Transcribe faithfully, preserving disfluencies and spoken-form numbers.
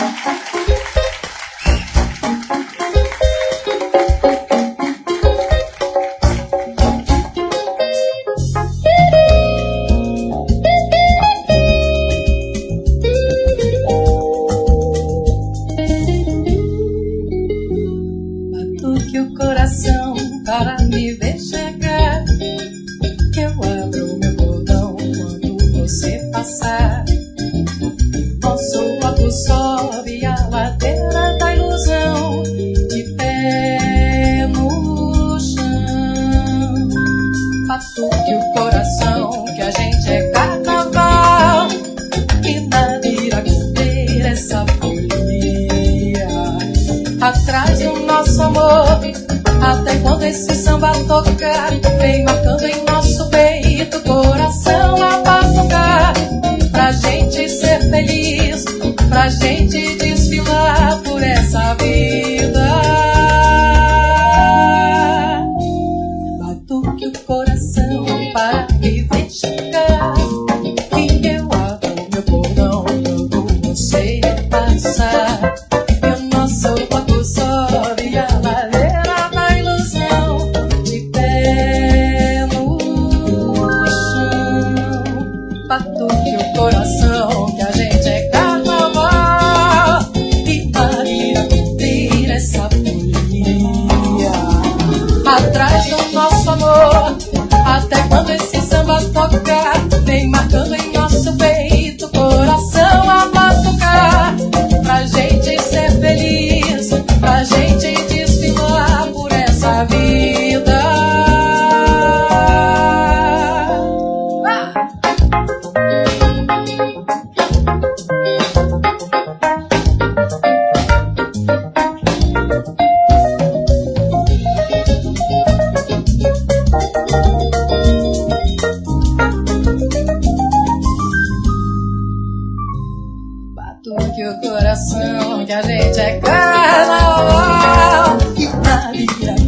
Batuque o coração para me ver chegar. Eu abro meu portão quando você passar. Nosso corpo sobe a ladeira da ilusão, de pé no chão. Batuque o coração que a gente é carnaval, e na viragueira essa folia atrás do nosso amor. Até quando esse samba tocar, vem marcando em nosso peito, coração a batucar. Pra gente ser feliz, pra gente desfilar por essa vida. Batuque o coração para me ver chegar, e eu abro meu portão quando você passar. E o nosso corpo sobe a ladeira da ilusão, de pé no chão. Batuque o coração que a gente é carnaval, e Maria inteira essa folia atrás do nosso amor. Até quando esse samba tocar, vem marcando em nosso peito, coração a batucar. Pra gente ser feliz, pra gente desfilar por essa vida. Ah! Batuque o coração que a gente é carnaval, e na vira